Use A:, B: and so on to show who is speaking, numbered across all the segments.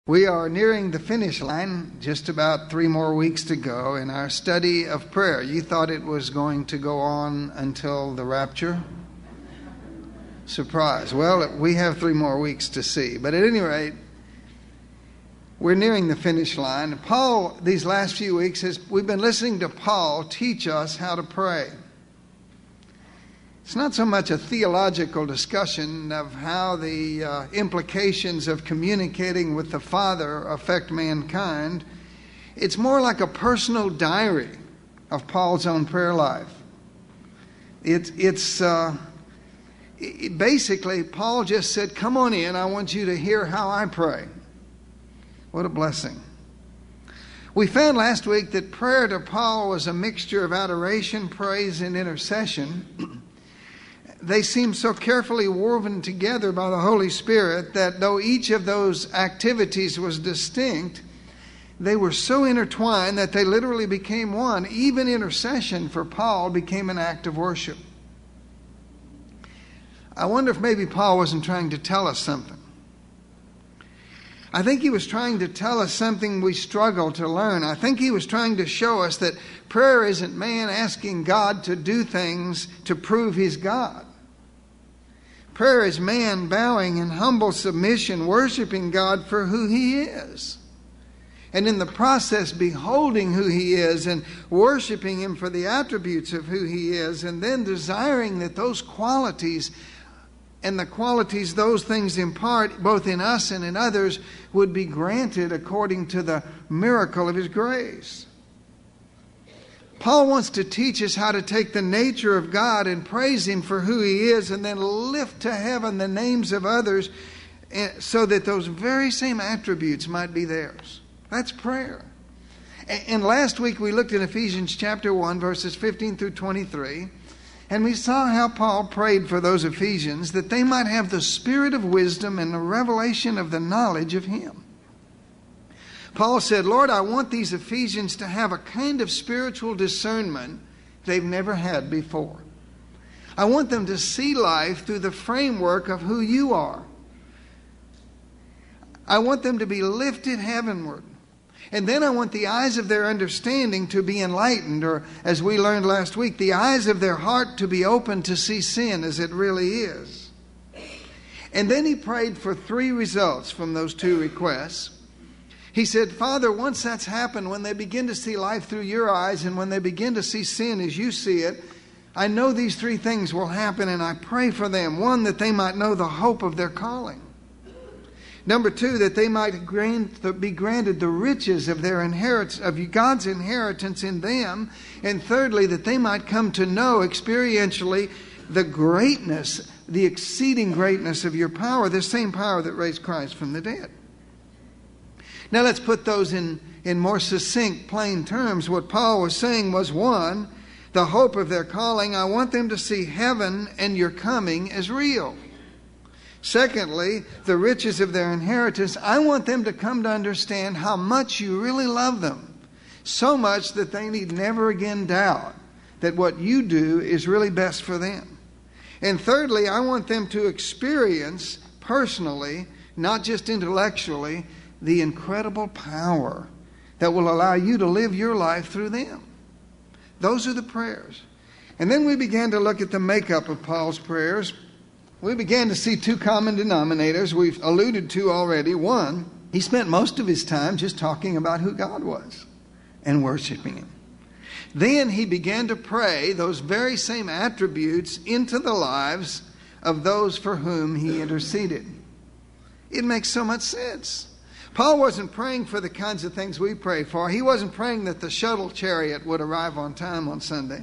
A: We are nearing the finish line, just about 3 more weeks to go in our study of prayer. You thought it was going to go on until the rapture? Surprise. Well, we have 3 more weeks to see. But at any rate, we're nearing the finish line. Paul, these last few weeks, we've been listening to Paul teach us how to pray. It's not so much a theological discussion of how the implications of communicating with the Father affect mankind. It's more like a personal diary of Paul's own prayer life. Basically, Paul just said, "Come on in, I want you to hear how I pray." What a blessing. We found last week that prayer to Paul was a mixture of adoration, praise, and intercession. They seem so carefully woven together by the Holy Spirit that though each of those activities was distinct, they were so intertwined that they literally became one. Even intercession for Paul became an act of worship. I wonder if maybe Paul wasn't trying to tell us something. I think he was trying to tell us something we struggle to learn. I think he was trying to show us that prayer isn't man asking God to do things to prove he's God. Prayer is man bowing in humble submission, worshiping God for who he is. And in the process, beholding who he is and worshiping him for the attributes of who he is, and then desiring that those qualities and the qualities those things impart, both in us and in others, would be granted according to the miracle of his grace. Paul wants to teach us how to take the nature of God and praise him for who he is, and then lift to heaven the names of others so that those very same attributes might be theirs. That's prayer. And last week we looked at Ephesians chapter 1, verses 15 through 23, and we saw how Paul prayed for those Ephesians that they might have the spirit of wisdom and the revelation of the knowledge of him. Paul said, "Lord, I want these Ephesians to have a kind of spiritual discernment they've never had before. I want them to see life through the framework of who you are. I want them to be lifted heavenward. And then I want the eyes of their understanding to be enlightened, or as we learned last week, the eyes of their heart to be open to see sin as it really is." And then he prayed for 3 results from those 2 requests. He said, "Father, once that's happened, when they begin to see life through your eyes and when they begin to see sin as you see it, I know these 3 things will happen, and I pray for them. 1, that they might know the hope of their calling. Number 2, that they might be granted the riches of their inheritance, of God's inheritance in them. And thirdly, that they might come to know experientially the greatness, the exceeding greatness of your power, the same power that raised Christ from the dead." Now let's put those in more succinct, plain terms. What Paul was saying was, 1, the hope of their calling. I want them to see heaven and your coming as real. Secondly, the riches of their inheritance. I want them to come to understand how much you really love them. So much that they need never again doubt that what you do is really best for them. And thirdly, I want them to experience personally, not just intellectually, the incredible power that will allow you to live your life through them. Those are the prayers. And then we began to look at the makeup of Paul's prayers. We began to see 2 common denominators we've alluded to already. 1, he spent most of his time just talking about who God was and worshiping him. Then he began to pray those very same attributes into the lives of those for whom he interceded. It makes so much sense. Paul wasn't praying for the kinds of things we pray for. He wasn't praying that the shuttle chariot would arrive on time on Sunday.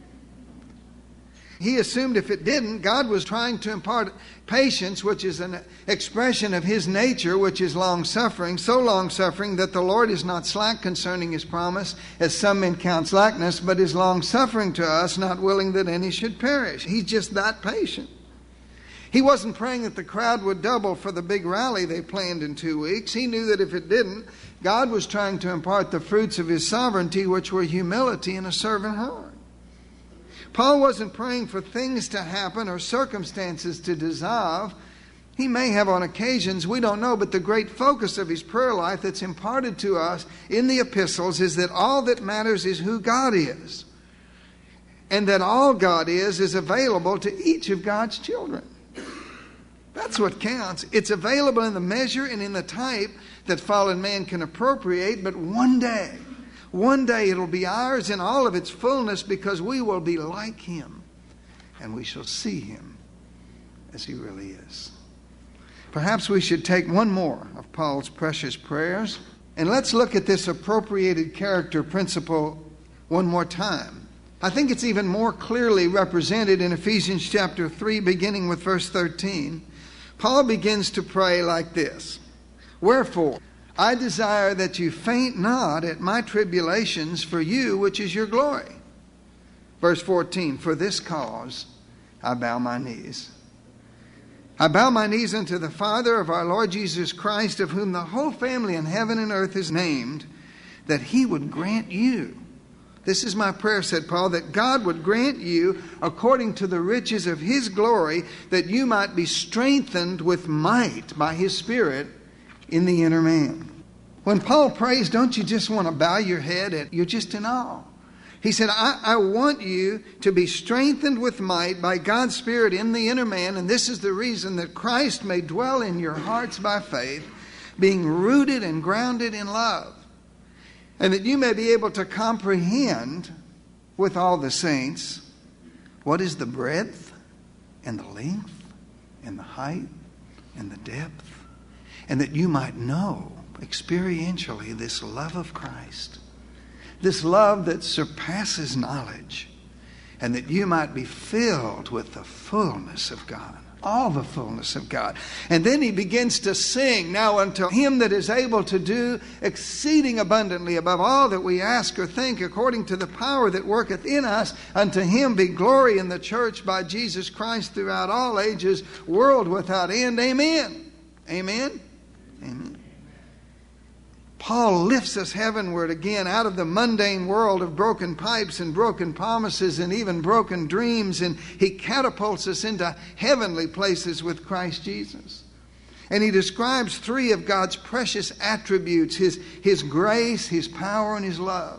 A: He assumed if it didn't, God was trying to impart patience, which is an expression of his nature, which is long-suffering, so long-suffering that the Lord is not slack concerning his promise, as some men count slackness, but is long-suffering to us, not willing that any should perish. He's just that patient. He wasn't praying that the crowd would double for the big rally they planned in 2 weeks. He knew that if it didn't, God was trying to impart the fruits of his sovereignty, which were humility and a servant heart. Paul wasn't praying for things to happen or circumstances to dissolve. He may have on occasions, we don't know, but the great focus of his prayer life that's imparted to us in the epistles is that all that matters is who God is. And that all God is available to each of God's children. That's what counts. It's available in the measure and in the type that fallen man can appropriate, but one day it'll be ours in all of its fullness, because we will be like him and we shall see him as he really is. Perhaps we should take one more of Paul's precious prayers, and let's look at this appropriated character principle one more time. I think it's even more clearly represented in Ephesians chapter 3, beginning with verse 13. Paul begins to pray like this: "Wherefore, I desire that you faint not at my tribulations for you, which is your glory." Verse 14, "For this cause I bow my knees. I bow my knees unto the Father of our Lord Jesus Christ, of whom the whole family in heaven and earth is named, that he would grant you." This is my prayer, said Paul, that God would grant you, according to the riches of his glory, that you might be strengthened with might by his Spirit in the inner man. When Paul prays, don't you just want to bow your head? You're just in awe. He said, I want you to be strengthened with might by God's Spirit in the inner man, and this is the reason that Christ may dwell in your hearts by faith, being rooted and grounded in love, and that you may be able to comprehend with all the saints what is the breadth and the length and the height and the depth, and that you might know experientially this love of Christ, this love that surpasses knowledge, and that you might be filled with the fullness of God. All the fullness of God. And then he begins to sing, "Now unto him that is able to do exceeding abundantly above all that we ask or think, according to the power that worketh in us, unto him be glory in the church by Jesus Christ throughout all ages, world without end. Amen." Amen? Amen. Paul lifts us heavenward again out of the mundane world of broken pipes and broken promises and even broken dreams, and he catapults us into heavenly places with Christ Jesus. And he describes three of God's precious attributes: his grace, his power, and his love.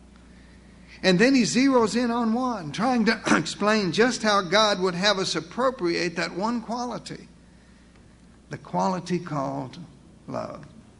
A: And then he zeroes in on one, trying to explain just how God would have us appropriate that one quality, the quality called love.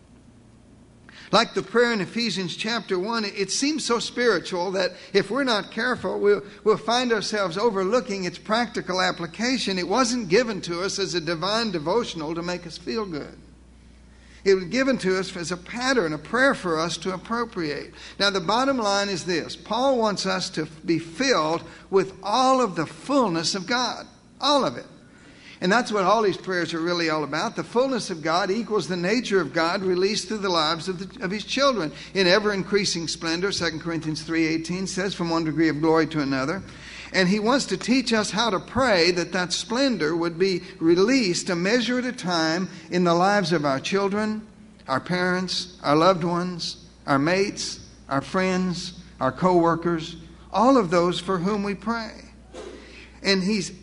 A: Like the prayer in Ephesians chapter 1, it seems so spiritual that if we're not careful, we'll find ourselves overlooking its practical application. It wasn't given to us as a divine devotional to make us feel good. It was given to us as a pattern, a prayer for us to appropriate. Now, the bottom line is this: Paul wants us to be filled with all of the fullness of God. All of it. And that's what all these prayers are really all about. The fullness of God equals the nature of God released through the lives of his children in ever-increasing splendor. 2 Corinthians 3:18 says, from one degree of glory to another. And he wants to teach us how to pray that splendor would be released a measure at a time in the lives of our children, our parents, our loved ones, our mates, our friends, our co-workers, all of those for whom we pray. And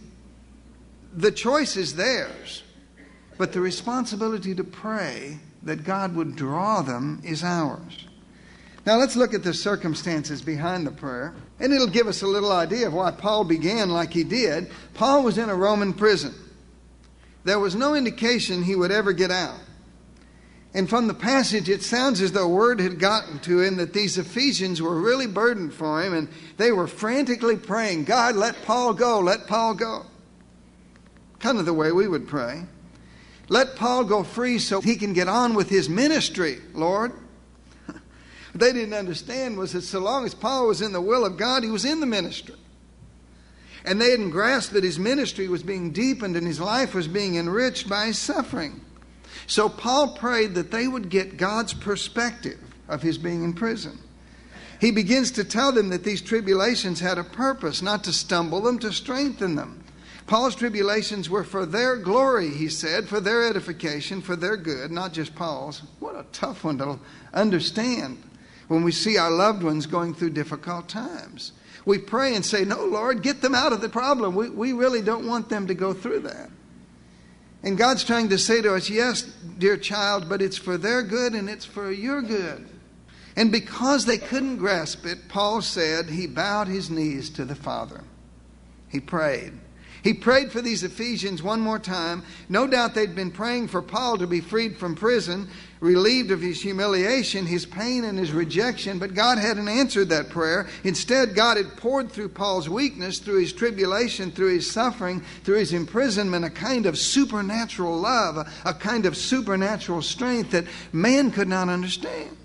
A: the choice is theirs, but the responsibility to pray that God would draw them is ours. Now let's look at the circumstances behind the prayer, and it'll give us a little idea of why Paul began like he did. Paul was in a Roman prison. There was no indication he would ever get out. And from the passage, it sounds as though word had gotten to him that these Ephesians were really burdened for him, and they were frantically praying, "God, let Paul go, let Paul go." Kind of the way we would pray. Let Paul go free so he can get on with his ministry, Lord. What they didn't understand was that so long as Paul was in the will of God, he was in the ministry. And they hadn't grasped that his ministry was being deepened and his life was being enriched by his suffering. So Paul prayed that they would get God's perspective of his being in prison. He begins to tell them that these tribulations had a purpose, not to stumble them, to strengthen them. Paul's tribulations were for their glory, he said, for their edification, for their good, not just Paul's. What a tough one to understand when we see our loved ones going through difficult times. We pray and say, "No, Lord, get them out of the problem. We really don't want them to go through that." And God's trying to say to us, yes, dear child, but it's for their good and it's for your good. And because they couldn't grasp it, Paul said he bowed his knees to the Father. He prayed. He prayed for these Ephesians one more time. No doubt they'd been praying for Paul to be freed from prison, relieved of his humiliation, his pain, and his rejection. But God hadn't answered that prayer. Instead, God had poured through Paul's weakness, through his tribulation, through his suffering, through his imprisonment, a kind of supernatural love, a kind of supernatural strength that man could not understand.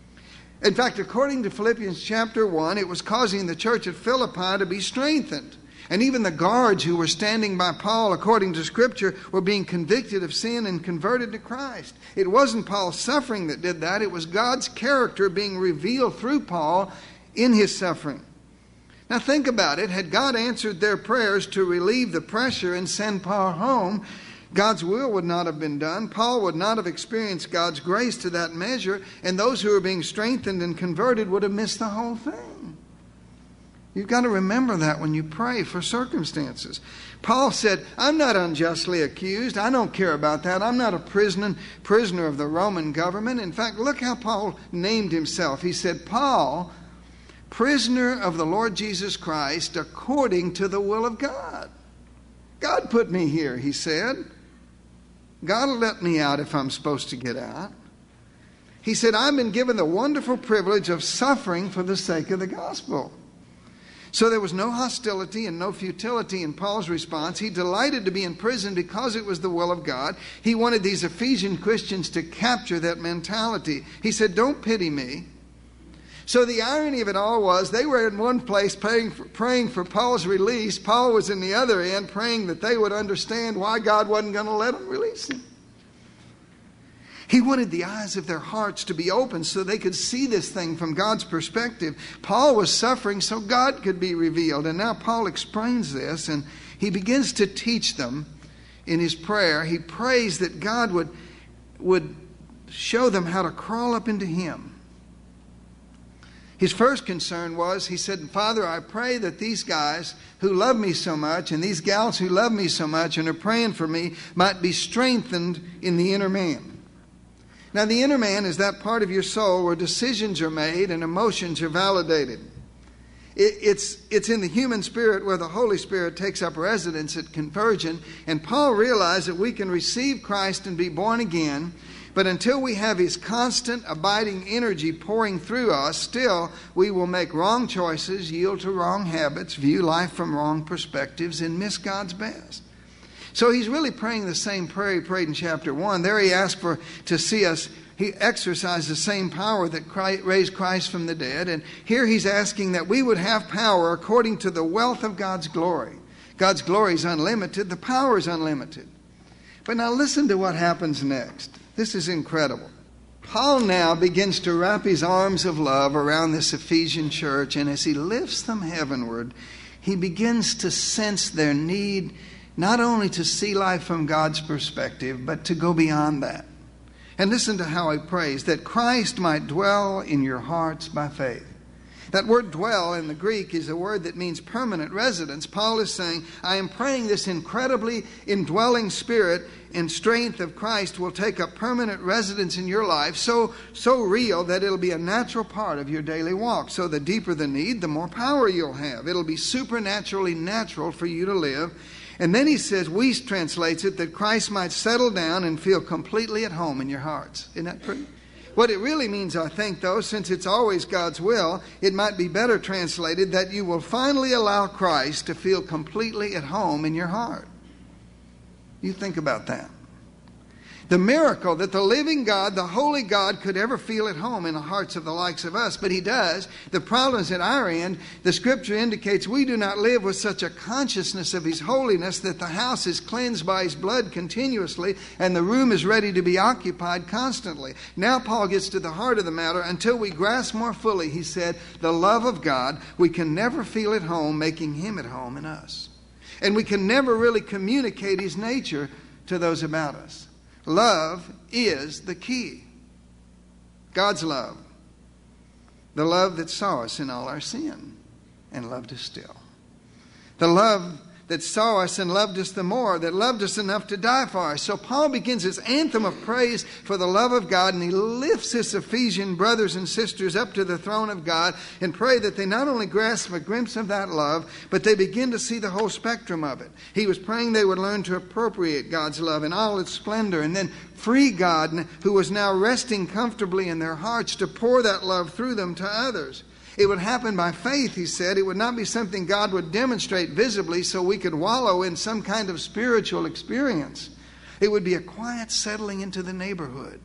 A: In fact, according to Philippians chapter 1, it was causing the church at Philippi to be strengthened. And even the guards who were standing by Paul, according to Scripture, were being convicted of sin and converted to Christ. It wasn't Paul's suffering that did that. It was God's character being revealed through Paul in his suffering. Now think about it. Had God answered their prayers to relieve the pressure and send Paul home, God's will would not have been done. Paul would not have experienced God's grace to that measure, and those who were being strengthened and converted would have missed the whole thing. You've got to remember that when you pray for circumstances. Paul said, I'm not unjustly accused. I don't care about that. I'm not a prisoner of the Roman government. In fact, look how Paul named himself. He said, Paul, prisoner of the Lord Jesus Christ, according to the will of God. God put me here, he said. God will let me out if I'm supposed to get out. He said, I've been given the wonderful privilege of suffering for the sake of the gospel. So there was no hostility and no futility in Paul's response. He delighted to be in prison because it was the will of God. He wanted these Ephesian Christians to capture that mentality. He said, don't pity me. So the irony of it all was they were in one place praying for Paul's release. Paul was in the other end praying that they would understand why God wasn't going to let them release him. He wanted the eyes of their hearts to be open so they could see this thing from God's perspective. Paul was suffering so God could be revealed. And now Paul explains this and he begins to teach them in his prayer. He prays that God would show them how to crawl up into him. His first concern was, he said, Father, I pray that these guys who love me so much and these gals who love me so much and are praying for me might be strengthened in the inner man. Now, the inner man is that part of your soul where decisions are made and emotions are validated. It's in the human spirit where the Holy Spirit takes up residence at conversion. And Paul realized that we can receive Christ and be born again, but until we have his constant, abiding energy pouring through us, still we will make wrong choices, yield to wrong habits, view life from wrong perspectives, and miss God's best. So he's really praying the same prayer he prayed in chapter 1. There he asked to see us. He exercised the same power that raised Christ from the dead. And here he's asking that we would have power according to the wealth of God's glory. God's glory is unlimited. The power is unlimited. But now listen to what happens next. This is incredible. Paul now begins to wrap his arms of love around this Ephesian church. And as he lifts them heavenward, he begins to sense their need not only to see life from God's perspective, but to go beyond that. And listen to how he prays, that Christ might dwell in your hearts by faith. That word dwell in the Greek is a word that means permanent residence. Paul is saying, I am praying this incredibly indwelling spirit and strength of Christ will take up permanent residence in your life, so real that it'll be a natural part of your daily walk. So the deeper the need, the more power you'll have. It'll be supernaturally natural for you to live. And then he says, Weiss translates it, that Christ might settle down and feel completely at home in your hearts. Isn't that pretty? What it really means, I think, though, since it's always God's will, it might be better translated that you will finally allow Christ to feel completely at home in your heart. You think about that. The miracle that the living God, the holy God, could ever feel at home in the hearts of the likes of us. But he does. The problem is at our end. The scripture indicates we do not live with such a consciousness of his holiness that the house is cleansed by his blood continuously and the room is ready to be occupied constantly. Now Paul gets to the heart of the matter. Until we grasp more fully, he said, the love of God, we can never feel at home making him at home in us. And we can never really communicate his nature to those about us. Love is the key. God's love. The love that saw us in all our sin and loved us still. The love that saw us and loved us the more, that loved us enough to die for us. So Paul begins his anthem of praise for the love of God, and he lifts his Ephesian brothers and sisters up to the throne of God and pray that they not only grasp a glimpse of that love, but they begin to see the whole spectrum of it. He was praying they would learn to appropriate God's love in all its splendor, and then free God, who was now resting comfortably in their hearts, to pour that love through them to others. It would happen by faith, he said. It would not be something God would demonstrate visibly so we could wallow in some kind of spiritual experience. It would be a quiet settling into the neighborhood.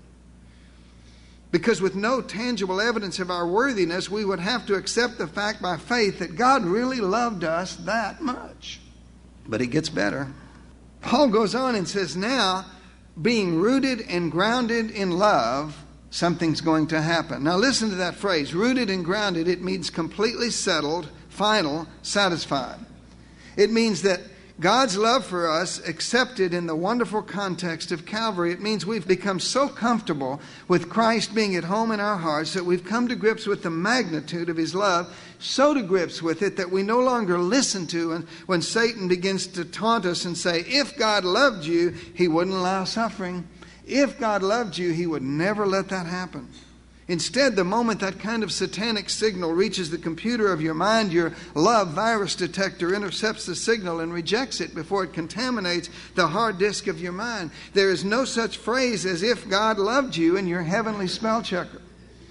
A: Because with no tangible evidence of our worthiness, we would have to accept the fact by faith that God really loved us that much. But it gets better. Paul goes on and says, now, being rooted and grounded in love, something's going to happen. Now listen to that phrase, rooted and grounded. It means completely settled, final, satisfied. It means that God's love for us accepted in the wonderful context of Calvary. It means we've become so comfortable with Christ being at home in our hearts that we've come to grips with the magnitude of His love, so to grips with it that we no longer listen to and when Satan begins to taunt us and say, if God loved you, He wouldn't allow suffering. If God loved you, He would never let that happen. Instead, the moment that kind of satanic signal reaches the computer of your mind, your love virus detector intercepts the signal and rejects it before it contaminates the hard disk of your mind. There is no such phrase as if God loved you in your heavenly spell checker.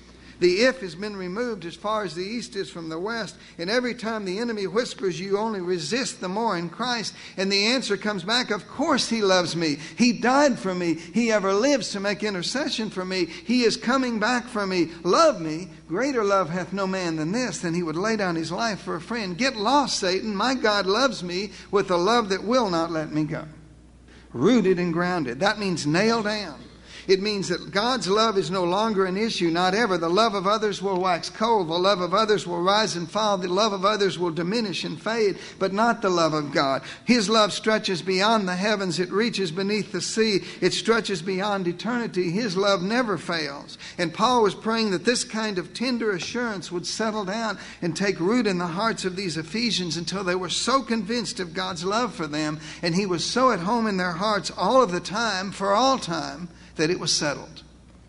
A: The if has been removed as far as the east is from the west. And every time the enemy whispers, you only resist the more in Christ. And the answer comes back, of course He loves me. He died for me. He ever lives to make intercession for me. He is coming back for me. Love me. Greater love hath no man than this, than he would lay down his life for a friend. Get lost, Satan. My God loves me with a love that will not let me go. Rooted and grounded. That means nailed down. It means that God's love is no longer an issue, not ever. The love of others will wax cold. The love of others will rise and fall. The love of others will diminish and fade, but not the love of God. His love stretches beyond the heavens. It reaches beneath the sea. It stretches beyond eternity. His love never fails. And Paul was praying that this kind of tender assurance would settle down and take root in the hearts of these Ephesians until they were so convinced of God's love for them, and He was so at home in their hearts all of the time, for all time, that it was settled.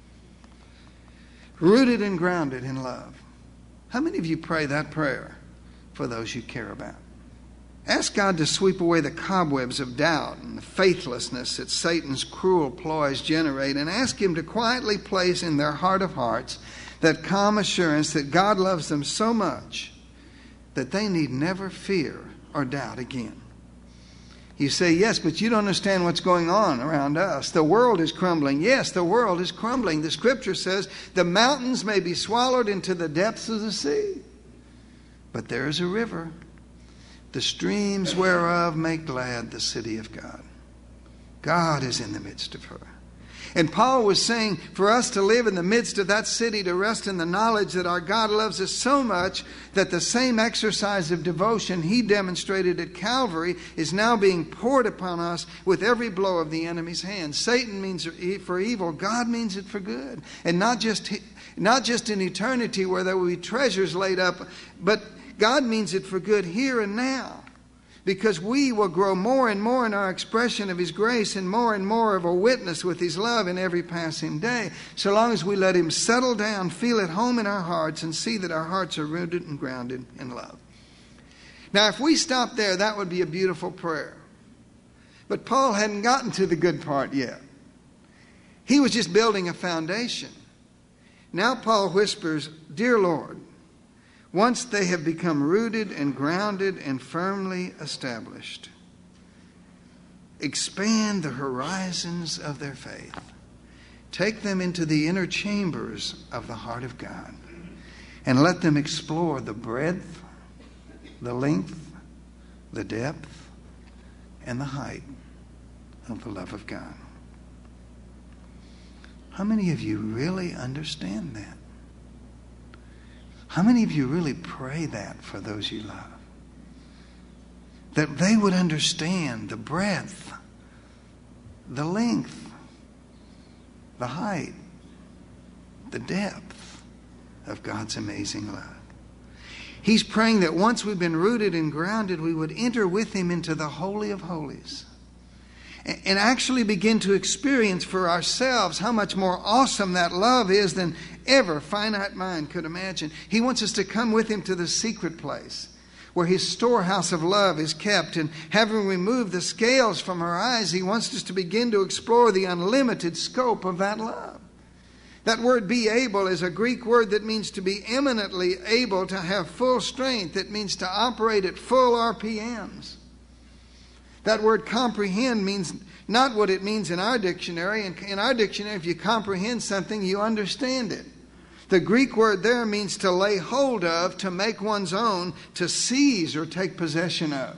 A: Rooted and grounded in love. How many of you pray that prayer for those you care about? Ask God to sweep away the cobwebs of doubt and the faithlessness that Satan's cruel ploys generate, and ask Him to quietly place in their heart of hearts that calm assurance that God loves them so much that they need never fear or doubt again. You say, yes, but you don't understand what's going on around us. The world is crumbling. Yes, the world is crumbling. The Scripture says the mountains may be swallowed into the depths of the sea, but there is a river, the streams whereof make glad the city of God. God is in the midst of her. And Paul was saying for us to live in the midst of that city, to rest in the knowledge that our God loves us so much that the same exercise of devotion He demonstrated at Calvary is now being poured upon us with every blow of the enemy's hand. Satan means for evil. God means it for good. And not just in eternity where there will be treasures laid up, but God means it for good here and now. Because we will grow more and more in our expression of His grace and more of a witness with His love in every passing day, so long as we let Him settle down, feel at home in our hearts, and see that our hearts are rooted and grounded in love. Now, if we stop there, that would be a beautiful prayer. But Paul hadn't gotten to the good part yet. He was just building a foundation. Now Paul whispers, Dear Lord, once they have become rooted and grounded and firmly established, expand the horizons of their faith. Take them into the inner chambers of the heart of God and let them explore the breadth, the length, the depth, and the height of the love of God. How many of you really understand that? How many of you really pray that for those you love? That they would understand the breadth, the length, the height, the depth of God's amazing love. He's praying that once we've been rooted and grounded, we would enter with Him into the Holy of Holies and actually begin to experience for ourselves how much more awesome that love is than ever finite mind could imagine. He wants us to come with Him to the secret place where His storehouse of love is kept. And having removed the scales from our eyes, He wants us to begin to explore the unlimited scope of that love. That word "be able" is a Greek word that means to be eminently able, to have full strength. It means to operate at full RPMs. That word "comprehend" means not what it means in our dictionary. In our dictionary, if you comprehend something, you understand it. The Greek word there means to lay hold of, to make one's own, to seize or take possession of.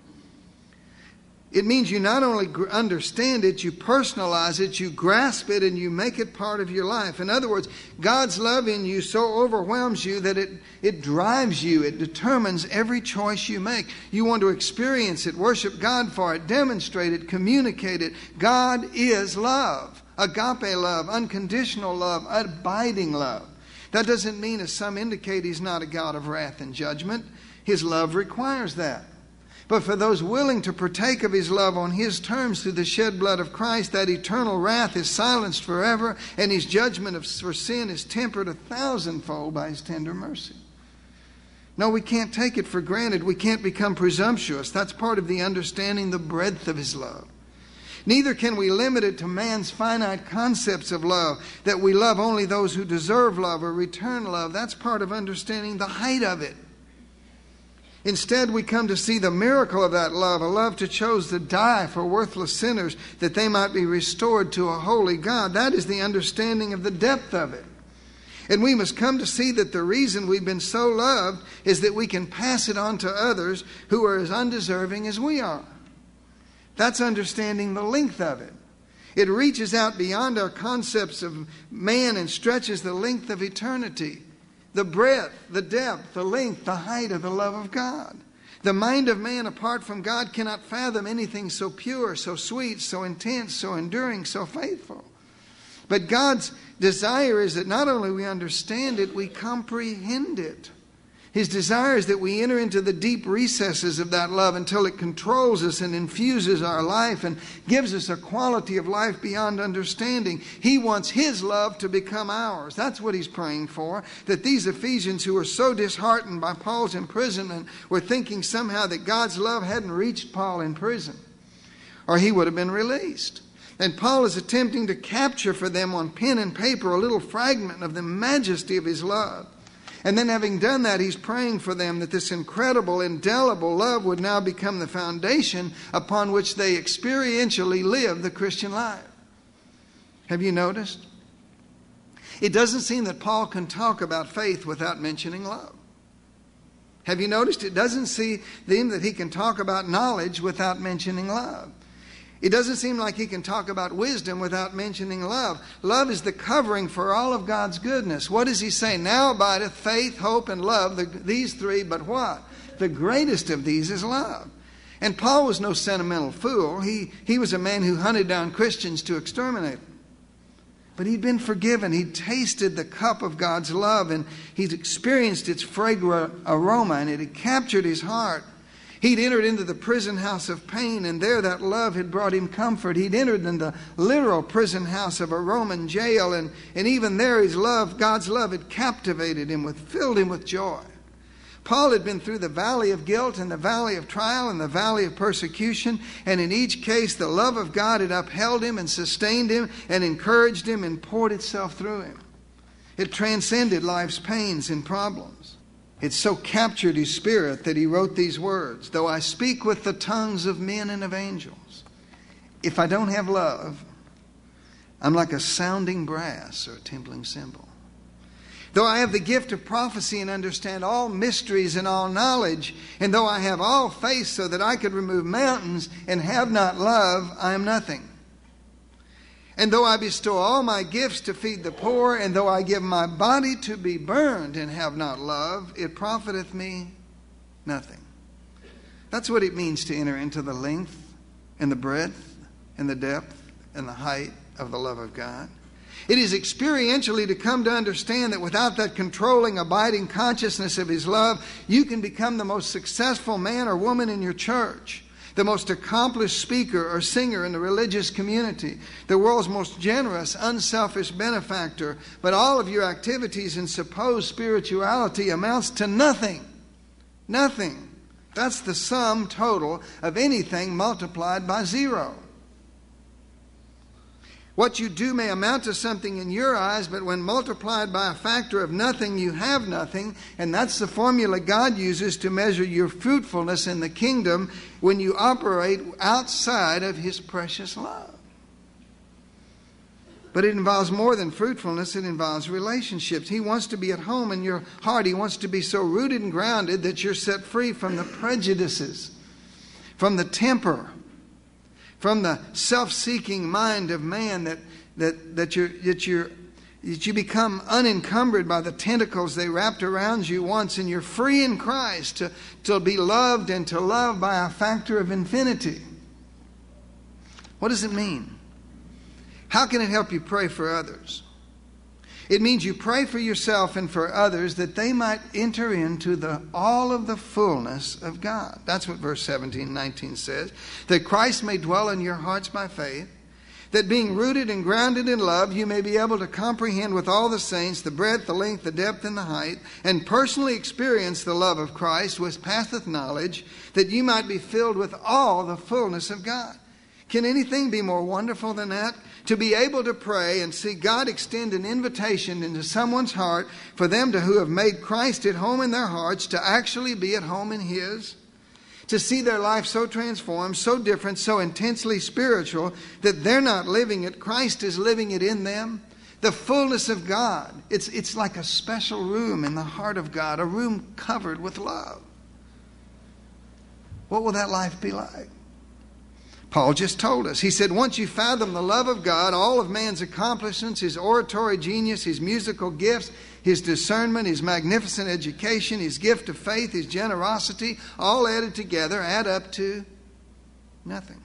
A: It means you not only understand it, you personalize it, you grasp it, and you make it part of your life. In other words, God's love in you so overwhelms you that it drives you. It determines every choice you make. You want to experience it, worship God for it, demonstrate it, communicate it. God is love. Agape love, unconditional love, abiding love. That doesn't mean, as some indicate, He's not a God of wrath and judgment. His love requires that. But for those willing to partake of His love on His terms through the shed blood of Christ, that eternal wrath is silenced forever, and His judgment for sin is tempered 1,000-fold by His tender mercy. No, we can't take it for granted. We can't become presumptuous. That's part of the understanding the breadth of His love. Neither can we limit it to man's finite concepts of love, that we love only those who deserve love or return love. That's part of understanding the height of it. Instead, we come to see the miracle of that love, a love to chose to die for worthless sinners that they might be restored to a holy God. That is the understanding of the depth of it. And we must come to see that the reason we've been so loved is that we can pass it on to others who are as undeserving as we are. That's understanding the length of it. It reaches out beyond our concepts of man and stretches the length of eternity. The breadth, the depth, the length, the height of the love of God. The mind of man apart from God cannot fathom anything so pure, so sweet, so intense, so enduring, so faithful. But God's desire is that not only we understand it, we comprehend it. His desire is that we enter into the deep recesses of that love until it controls us and infuses our life and gives us a quality of life beyond understanding. He wants His love to become ours. That's what He's praying for. That these Ephesians who were so disheartened by Paul's imprisonment were thinking somehow that God's love hadn't reached Paul in prison, or he would have been released. And Paul is attempting to capture for them on pen and paper a little fragment of the majesty of His love. And then having done that, he's praying for them that this incredible, indelible love would now become the foundation upon which they experientially live the Christian life. Have you noticed? It doesn't seem that Paul can talk about faith without mentioning love. Have you noticed? It doesn't seem that he can talk about knowledge without mentioning love. It doesn't seem like he can talk about wisdom without mentioning love. Love is the covering for all of God's goodness. What does he say? Now abideth faith, hope, and love, these three, but what? The greatest of these is love. And Paul was no sentimental fool. He was a man who hunted down Christians to exterminate them. But he'd been forgiven. He'd tasted the cup of God's love, and he'd experienced its fragrant aroma, and it had captured his heart. He'd entered into the prison house of pain, and there that love had brought him comfort. He'd entered in the literal prison house of a Roman jail, and even there his love, God's love, had captivated him, filled him with joy. Paul had been through the valley of guilt and the valley of trial and the valley of persecution, and in each case the love of God had upheld him and sustained him and encouraged him and poured itself through him. It transcended life's pains and problems. It so captured his spirit that he wrote these words, "Though I speak with the tongues of men and of angels, if I don't have love, I'm like a sounding brass or a tinkling cymbal. Though I have the gift of prophecy and understand all mysteries and all knowledge, and though I have all faith so that I could remove mountains and have not love, I am nothing. And though I bestow all my gifts to feed the poor, and though I give my body to be burned and have not love, it profiteth me nothing." That's what it means to enter into the length and the breadth and the depth and the height of the love of God. It is experientially to come to understand that without that controlling, abiding consciousness of His love, you can become the most successful man or woman in your church, the most accomplished speaker or singer in the religious community, the world's most generous, unselfish benefactor, but all of your activities in supposed spirituality amounts to nothing. Nothing. That's the sum total of anything multiplied by zero. What you do may amount to something in your eyes, but when multiplied by a factor of nothing, you have nothing. And that's the formula God uses to measure your fruitfulness in the kingdom when you operate outside of His precious love. But it involves more than fruitfulness. It involves relationships. He wants to be at home in your heart. He wants to be so rooted and grounded that you're set free from the prejudices, from the temper, from the self-seeking mind of man, that you become unencumbered by the tentacles they wrapped around you once, and you're free in Christ to be loved and to love by a factor of infinity. What does it mean? How can it help you pray for others? It means you pray for yourself and for others that they might enter into all of the fullness of God. That's what verse 17 and 19 says. That Christ may dwell in your hearts by faith, that being rooted and grounded in love, you may be able to comprehend with all the saints the breadth, the length, the depth, and the height, and personally experience the love of Christ, which passeth knowledge, that you might be filled with all the fullness of God. Can anything be more wonderful than that? To be able to pray and see God extend an invitation into someone's heart for them who have made Christ at home in their hearts to actually be at home in His. To see their life so transformed, so different, so intensely spiritual that they're not living it. Christ is living it in them. The fullness of God. It's like a special room in the heart of God, a room covered with love. What will that life be like? Paul just told us. He said, once you fathom the love of God, all of man's accomplishments, his oratory genius, his musical gifts, his discernment, his magnificent education, his gift of faith, his generosity, all added together add up to nothing.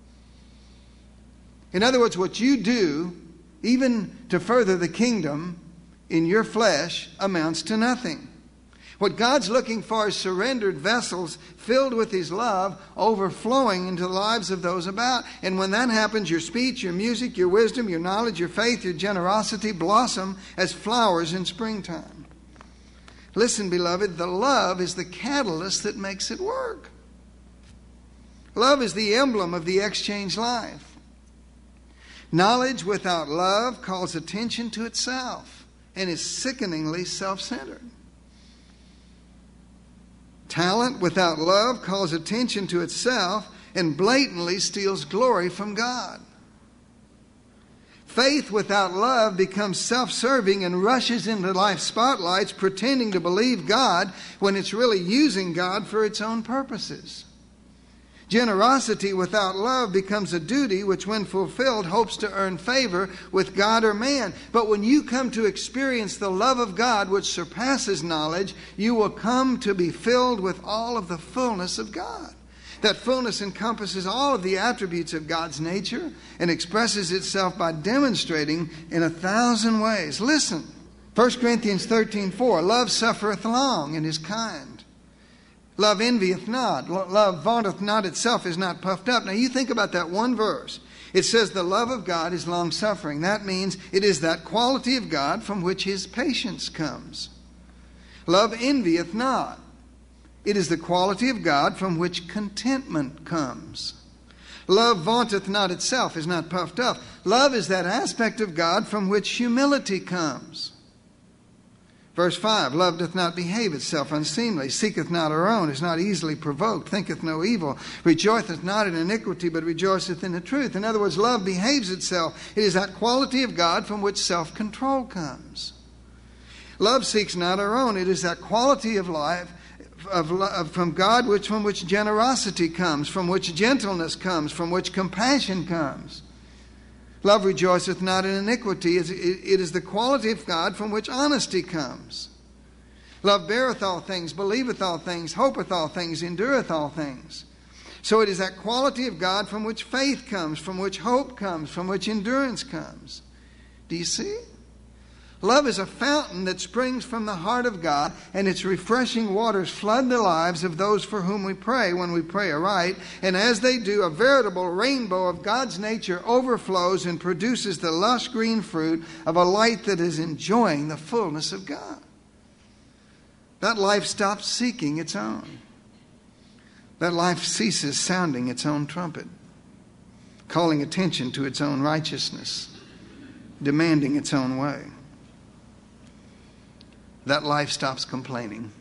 A: In other words, what you do, even to further the kingdom in your flesh, amounts to nothing. What God's looking for is surrendered vessels filled with His love, overflowing into the lives of those about. And when that happens, your speech, your music, your wisdom, your knowledge, your faith, your generosity blossom as flowers in springtime. Listen, beloved, the love is the catalyst that makes it work. Love is the emblem of the exchanged life. Knowledge without love calls attention to itself and is sickeningly self-centered. Talent without love calls attention to itself and blatantly steals glory from God. Faith without love becomes self-serving and rushes into life's spotlights pretending to believe God when it's really using God for its own purposes. Generosity without love becomes a duty which, when fulfilled, hopes to earn favor with God or man. But when you come to experience the love of God which surpasses knowledge, you will come to be filled with all of the fullness of God. That fullness encompasses all of the attributes of God's nature and expresses itself by demonstrating in 1,000 ways. Listen, 1 Corinthians 13:4, love suffereth long and is kind. Love envieth not. Love vaunteth not itself, is not puffed up. Now you think about that one verse. It says the love of God is long-suffering. That means it is that quality of God from which His patience comes. Love envieth not. It is the quality of God from which contentment comes. Love vaunteth not itself, is not puffed up. Love is that aspect of God from which humility comes. Verse 5, love doth not behave itself unseemly, seeketh not her own, is not easily provoked, thinketh no evil, rejoiceth not in iniquity, but rejoiceth in the truth. In other words, love behaves itself. It is that quality of God from which self-control comes. Love seeks not her own. It is that quality of life from God from which generosity comes, from which gentleness comes, from which compassion comes. Love rejoiceth not in iniquity. It is the quality of God from which honesty comes. Love beareth all things, believeth all things, hopeth all things, endureth all things. So it is that quality of God from which faith comes, from which hope comes, from which endurance comes. Do you see? Love is a fountain that springs from the heart of God, and its refreshing waters flood the lives of those for whom we pray when we pray aright. And as they do, a veritable rainbow of God's nature overflows and produces the lush green fruit of a light that is enjoying the fullness of God. That life stops seeking its own. That life ceases sounding its own trumpet, calling attention to its own righteousness, demanding its own way. That life stops complaining,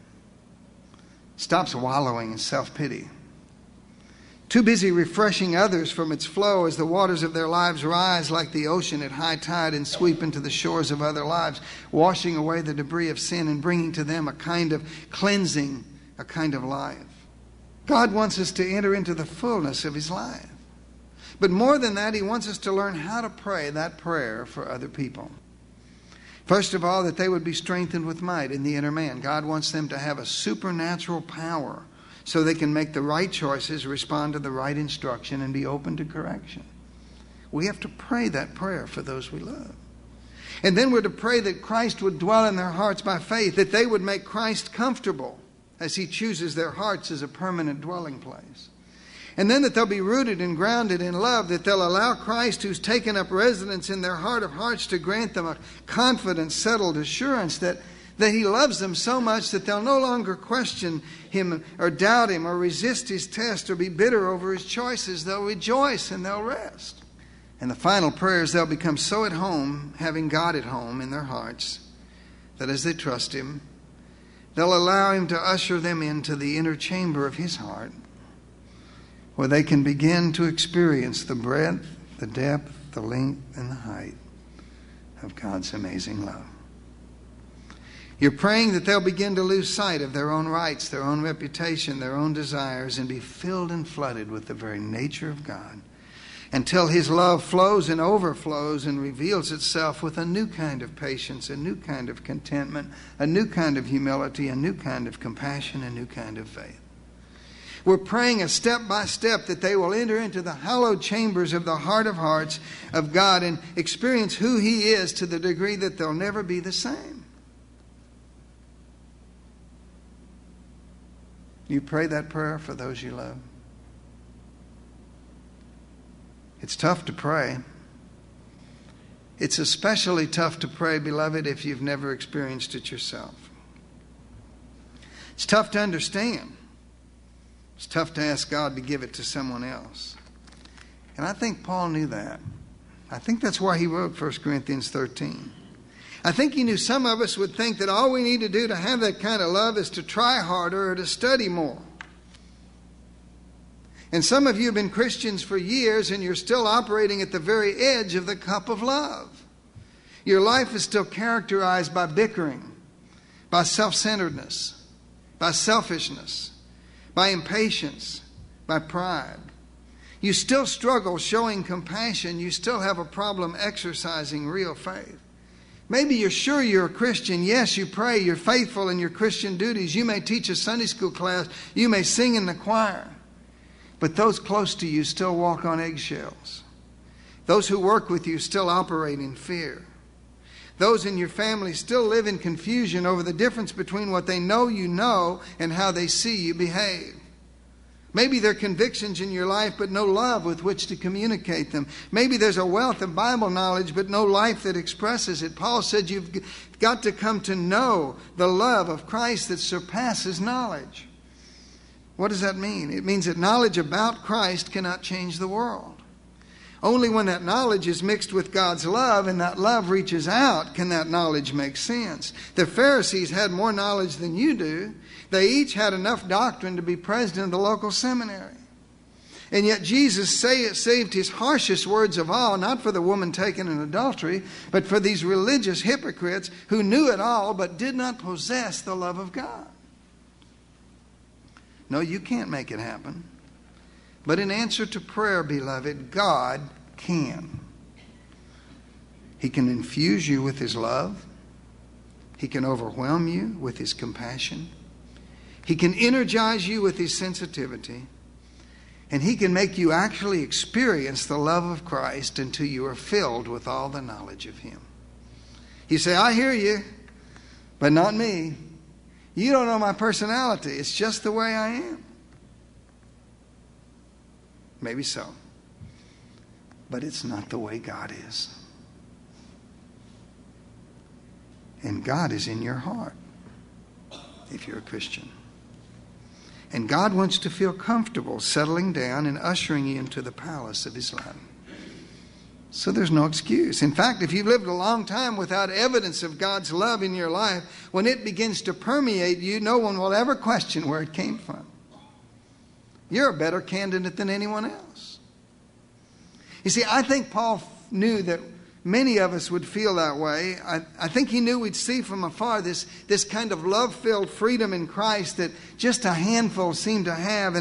A: stops wallowing in self-pity, too busy refreshing others from its flow as the waters of their lives rise like the ocean at high tide and sweep into the shores of other lives, washing away the debris of sin and bringing to them a kind of cleansing, a kind of life. God wants us to enter into the fullness of His life. But more than that, He wants us to learn how to pray that prayer for other people. First of all, that they would be strengthened with might in the inner man. God wants them to have a supernatural power so they can make the right choices, respond to the right instruction, and be open to correction. We have to pray that prayer for those we love. And then we're to pray that Christ would dwell in their hearts by faith, that they would make Christ comfortable as He chooses their hearts as a permanent dwelling place. And then that they'll be rooted and grounded in love, that they'll allow Christ, who's taken up residence in their heart of hearts, to grant them a confident, settled assurance that He loves them so much that they'll no longer question Him or doubt Him or resist His test or be bitter over His choices. They'll rejoice and they'll rest. And the final prayer is they'll become so at home, having God at home in their hearts, that as they trust Him, they'll allow Him to usher them into the inner chamber of His heart, where they can begin to experience the breadth, the depth, the length, and the height of God's amazing love. You're praying that they'll begin to lose sight of their own rights, their own reputation, their own desires, and be filled and flooded with the very nature of God, until His love flows and overflows and reveals itself with a new kind of patience, a new kind of contentment, a new kind of humility, a new kind of compassion, a new kind of faith. We're praying a step by step that they will enter into the hallowed chambers of the heart of hearts of God and experience who He is to the degree that they'll never be the same. You pray that prayer for those you love. It's tough to pray. It's especially tough to pray, beloved, if you've never experienced it yourself. It's tough to understand. It's tough to ask God to give it to someone else. And I think Paul knew that. I think that's why he wrote 1 Corinthians 13. I think he knew some of us would think that all we need to do to have that kind of love is to try harder or to study more. And some of you have been Christians for years and you're still operating at the very edge of the cup of love. Your life is still characterized by bickering, by self-centeredness, by selfishness, by impatience, by pride. You still struggle showing compassion. You still have a problem exercising real faith. Maybe you're sure you're a Christian. Yes, you pray. You're faithful in your Christian duties. You may teach a Sunday school class. You may sing in the choir. But those close to you still walk on eggshells. Those who work with you still operate in fear. Those in your family still live in confusion over the difference between what they know you know and how they see you behave. Maybe there are convictions in your life, but no love with which to communicate them. Maybe there's a wealth of Bible knowledge, but no life that expresses it. Paul said you've got to come to know the love of Christ that surpasses knowledge. What does that mean? It means that knowledge about Christ cannot change the world. Only when that knowledge is mixed with God's love and that love reaches out can that knowledge make sense. The Pharisees had more knowledge than you do. They each had enough doctrine to be president of the local seminary. And yet Jesus saved His harshest words of all, not for the woman taken in adultery, but for these religious hypocrites who knew it all but did not possess the love of God. No, you can't make it happen. But in answer to prayer, beloved, God can. He can infuse you with His love. He can overwhelm you with His compassion. He can energize you with His sensitivity. And He can make you actually experience the love of Christ until you are filled with all the knowledge of Him. You say, I hear you, but not me. You don't know my personality. It's just the way I am. Maybe so. But it's not the way God is. And God is in your heart if you're a Christian. And God wants to feel comfortable settling down and ushering you into the palace of His love. So there's no excuse. In fact, if you've lived a long time without evidence of God's love in your life, when it begins to permeate you, no one will ever question where it came from. You're a better candidate than anyone else. You see, I think Paul knew that many of us would feel that way. I think he knew we'd see from afar this kind of love-filled freedom in Christ that just a handful seem to have,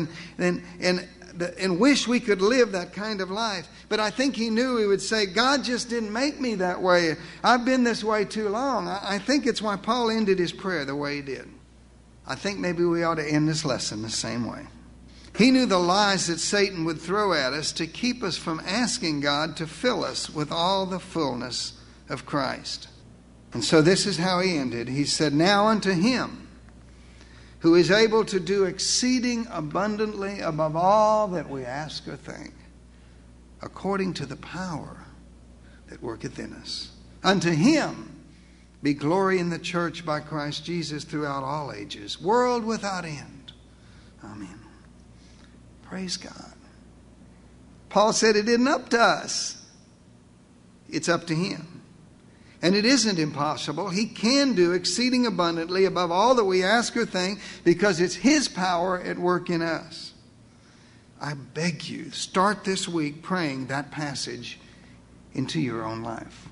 A: and wish we could live that kind of life. But I think he knew he would say, God just didn't make me that way. I've been this way too long. I think it's why Paul ended his prayer the way he did. I think maybe we ought to end this lesson the same way. He knew the lies that Satan would throw at us to keep us from asking God to fill us with all the fullness of Christ. And so this is how he ended. He said, now unto Him who is able to do exceeding abundantly above all that we ask or think, according to the power that worketh in us. Unto Him be glory in the church by Christ Jesus throughout all ages, world without end. Amen. Praise God. Paul said it isn't up to us. It's up to Him. And it isn't impossible. He can do exceeding abundantly above all that we ask or think because it's His power at work in us. I beg you, start this week praying that passage into your own life.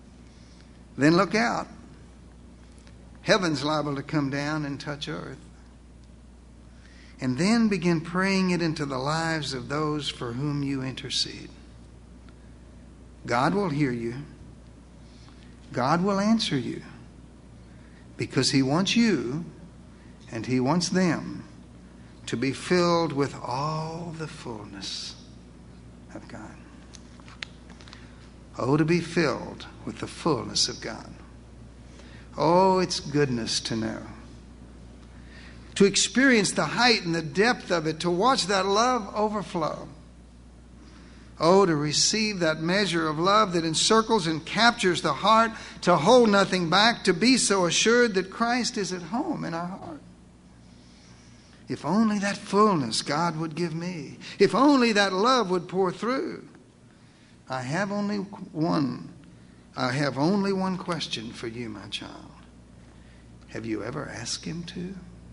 A: Then look out. Heaven's liable to come down and touch earth. And then begin praying it into the lives of those for whom you intercede. God will hear you. God will answer you. Because He wants you and He wants them to be filled with all the fullness of God. Oh, to be filled with the fullness of God. Oh, it's goodness to know. To experience the height and the depth of it, to watch that love overflow. Oh, to receive that measure of love that encircles and captures the heart, to hold nothing back, to be so assured that Christ is at home in our heart. If only that fullness God would give me. If only that love would pour through. I have only one question for you, my child. Have you ever asked Him to?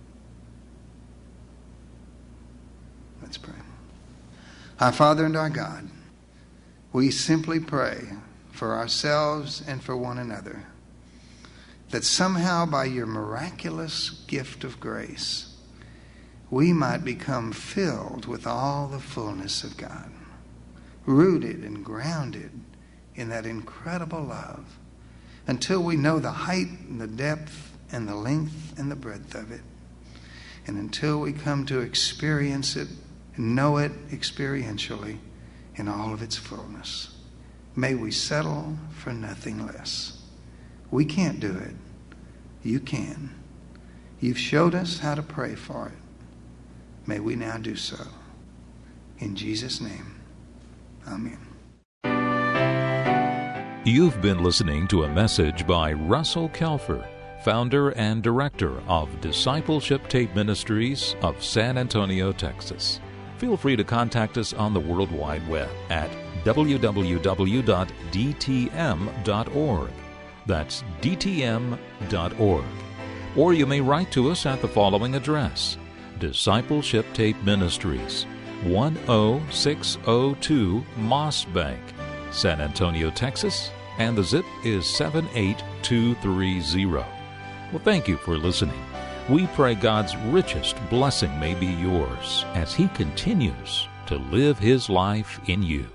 A: Let's pray. Our Father and our God, we simply pray for ourselves and for one another that somehow by your miraculous gift of grace, we might become filled with all the fullness of God, rooted and grounded in that incredible love until we know the height and the depth and the length and the breadth of it, and until we come to experience it, know it experientially in all of its fullness. May we settle for nothing less. We can't do it. You can. You've showed us how to pray for it. May we now do so. In Jesus' name, amen.
B: You've been listening to a message by Russell Kelfer, founder and director of Discipleship Tape Ministries of San Antonio, Texas. Feel free to contact us on the World Wide Web at www.dtm.org. That's dtm.org. Or you may write to us at the following address: Discipleship Tape Ministries, 10602 Moss Bank, San Antonio, Texas, and the zip is 78230. Well, thank you for listening. We pray God's richest blessing may be yours as He continues to live His life in you.